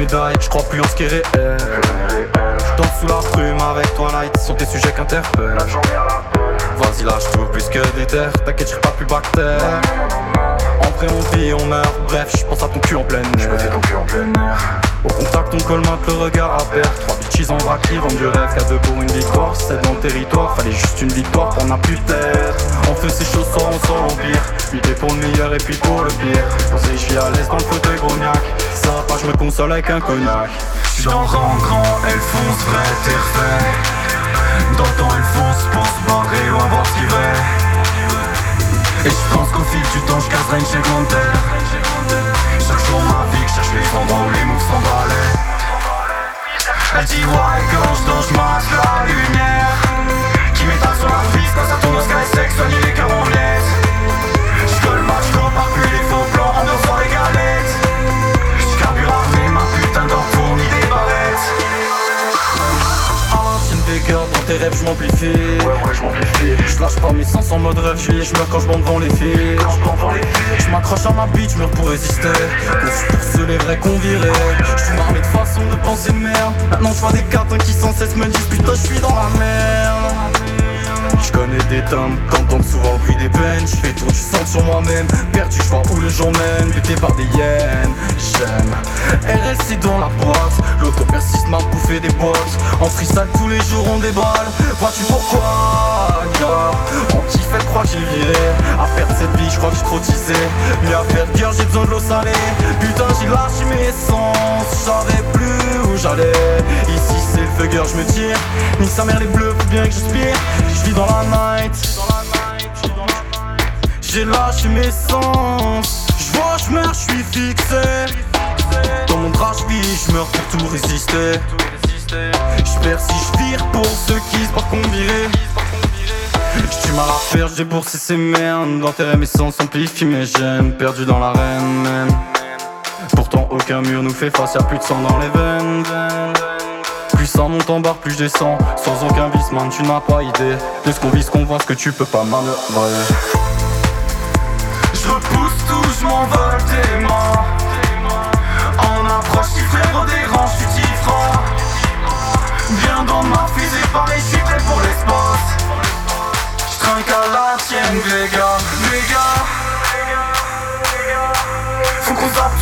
médaille, je crois plus en ce qui est réel. Je danse sous la brume avec Twilight, sont tes sujets qu'interpellent. Vas-y lâche tout plus que des terres, t'inquiète j'serai pas plus bactère. En vrai on vit, on meurt, bref je pense à ton cul en pleine air. Au contact on colmate le regard à perdre. 3 bitches en vrac qui vendent du rêve, qu'à deux pour une victoire. C'est dans le territoire, fallait juste une victoire pour n'a plus terre. On fait ces choses sans on sort l'empire. L'idée pour le meilleur et puis pour le pire. Posé je vis à l'aise dans le fauteuil grognac. Ça va pas je me console avec un cognac. J'suis dans le rang grand, elle fonce, vrai, t'es refait. Dans le temps elle fonce pour se barrer ou avoir ce qu'il veut. Et j'pense qu'au fil du temps j'caserai une secondaire. Chaque jour ma vie, cherche les endroits où les moves s'emballaient. Elle dit ouais quand j'danse j'masse la lumière qui m'étale sur la piste quand ça tourne au sky sec, soigner les cœurs en miettes. J'colle match, compare plus les faux plans en dansant les galettes. J'carbure armé, ma putain d'or fournit des barrettes. Girl, dans tes rêves j'm'amplifie. Ouais j'm'amplifie. J'lâche pas mes sens en mode rêve, j'meurs quand j'bande devant les filles. J'm'accroche à ma bite, j'meurs pour résister. Course pour ceux les vrais qu'on virait. J'suis armé de façon de penser de merde. Maintenant j'vois des cartons qui sans cesse me disent putain j'suis dans la merde. J'connais des timbres, t'entends souvent le bruit des peines. J'fais tout du sang sur moi-même. Perdu, j'vois où le jour mène. Buté par des hyènes, j'aime RLC dans la boîte. L'auto persiste, m'a bouffé des boîtes. En freestyle tous les jours on déballe. Vois-tu pourquoi, gars? On kiffe, elle croit que j'ai viré. À perdre cette vie, j'crois que j'ai trop tissé. Mais à faire guerre, j'ai besoin de l'eau salée. Putain, j'ai lâché mes sens. J'avais plus où j'allais. Ici c'est le feu gueule, j'me tire. Nique sa mère les bleus, faut bien que j'aspire. J'vis dans la night. J'ai lâché mes sens. J'vois, j'meurs, j'suis fixé. Dans mon drap, j'meurs pour tout résister. J'perds si j'vire pour ceux qui se barrent qu'on virait. J'tue mal à faire, j'ai boursé ces merdes. D'enterrer mes sens, amplifie mes gènes. Perdu dans l'arène même. Pourtant aucun mur nous fait face, y'a plus de sang dans les veines. Plus ça monte en barre, plus je descends. Sans aucun vice, man, tu n'as pas idée de ce qu'on vit, ce qu'on voit, ce que tu peux pas manœuvrer. Je repousse tout, je m'envole tes mains. En approche, si frérot dérange, tu t'y feras. Viens dans ma fusée, pareil, je suis prêt pour l'espace. Je trinque à la tienne, les gars. Faut qu'on zappe